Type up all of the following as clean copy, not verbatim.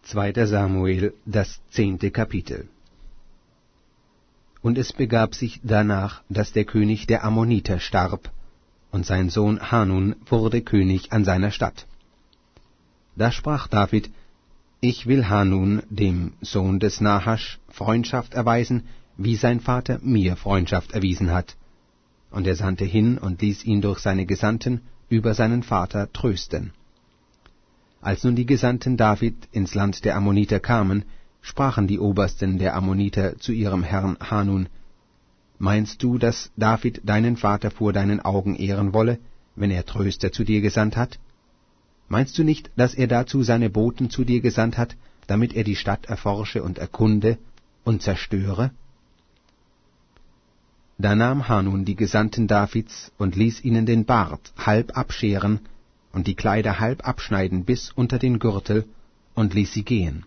2. Samuel, das 10. Kapitel. Und es begab sich danach, dass der König der Ammoniter starb, und sein Sohn Hanun wurde König an seiner Statt. Da sprach David: Ich will Hanun, dem Sohn des Nahasch, Freundschaft erweisen, wie sein Vater mir Freundschaft erwiesen hat. Und er sandte hin und ließ ihn durch seine Gesandten über seinen Vater trösten. Als nun die Gesandten David ins Land der Ammoniter kamen, sprachen die Obersten der Ammoniter zu ihrem Herrn Hanun: Meinst du, dass David deinen Vater vor deinen Augen ehren wolle, wenn er Tröster zu dir gesandt hat? Meinst du nicht, dass er dazu seine Boten zu dir gesandt hat, damit er die Stadt erforsche und erkunde und zerstöre? Da nahm Hanun die Gesandten Davids und ließ ihnen den Bart halb abscheren und die Kleider halb abschneiden bis unter den Gürtel und ließ sie gehen.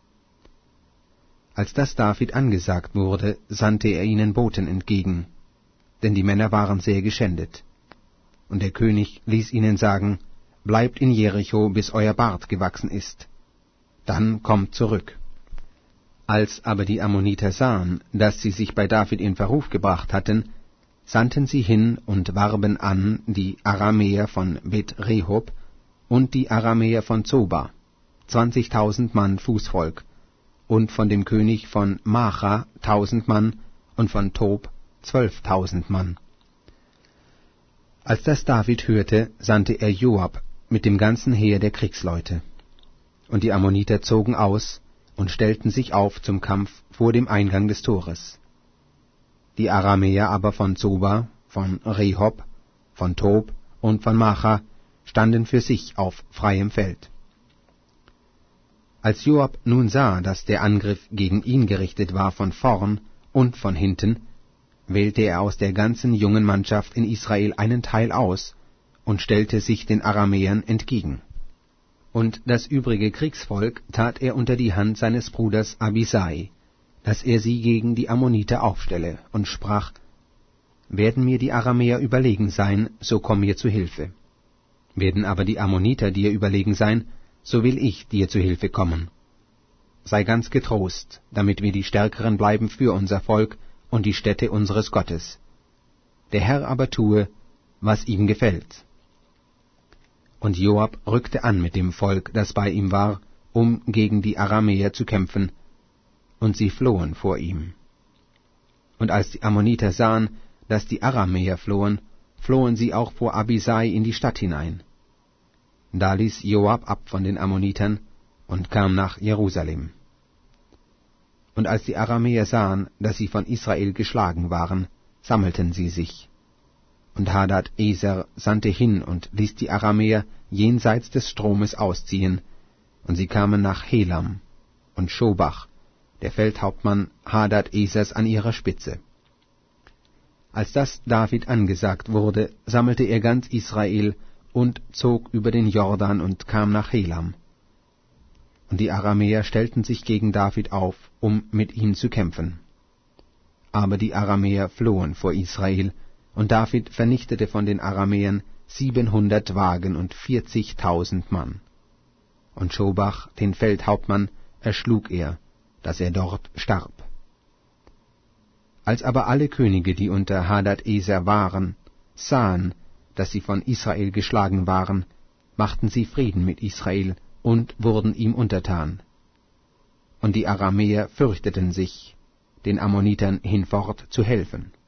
Als das David angesagt wurde, sandte er ihnen Boten entgegen, denn die Männer waren sehr geschändet. Und der König ließ ihnen sagen: Bleibt in Jericho, bis euer Bart gewachsen ist. Dann kommt zurück. Als aber die Ammoniter sahen, dass sie sich bei David in Verruf gebracht hatten, sandten sie hin und warben an die Aramäer von Bet-Rehob und die Aramäer von Zoba, 20.000 Mann Fußvolk, und von dem König von Macha 1.000 Mann und von Tob 12.000 Mann. Als das David hörte, sandte er Joab mit dem ganzen Heer der Kriegsleute. Und die Ammoniter zogen aus und stellten sich auf zum Kampf vor dem Eingang des Tores. Die Aramäer aber von Zoba, von Rehob, von Tob und von Macha standen für sich auf freiem Feld. Als Joab nun sah, dass der Angriff gegen ihn gerichtet war von vorn und von hinten, wählte er aus der ganzen jungen Mannschaft in Israel einen Teil aus und stellte sich den Aramäern entgegen. Und das übrige Kriegsvolk tat er unter die Hand seines Bruders Abisai, dass er sie gegen die Ammoniter aufstelle, und sprach: Werden mir die Aramäer überlegen sein, so komm mir zu Hilfe. Werden aber die Ammoniter dir überlegen sein, so will ich dir zu Hilfe kommen. Sei ganz getrost, damit wir die Stärkeren bleiben für unser Volk und die Stätte unseres Gottes. Der Herr aber tue, was ihm gefällt. Und Joab rückte an mit dem Volk, das bei ihm war, um gegen die Aramäer zu kämpfen, und sie flohen vor ihm. Und als die Ammoniter sahen, dass die Aramäer flohen, flohen sie auch vor Abisai in die Stadt hinein. Da ließ Joab ab von den Ammonitern und kam nach Jerusalem. Und als die Aramäer sahen, dass sie von Israel geschlagen waren, sammelten sie sich. Und Hadad-Eser sandte hin und ließ die Aramäer jenseits des Stromes ausziehen, und sie kamen nach Helam, und Schobach, der Feldhauptmann Hadad-Esers, an ihrer Spitze. Als das David angesagt wurde, sammelte er ganz Israel und zog über den Jordan und kam nach Helam. Und die Aramäer stellten sich gegen David auf, um mit ihm zu kämpfen. Aber die Aramäer flohen vor Israel, und David vernichtete von den Aramäern 700 Wagen und 40.000 Mann. Und Schobach, den Feldhauptmann, erschlug er, dass er dort starb. Als aber alle Könige, die unter Hadad-Eser waren, sahen, dass sie von Israel geschlagen waren, machten sie Frieden mit Israel und wurden ihm untertan. Und die Aramäer fürchteten sich, den Ammonitern hinfort zu helfen.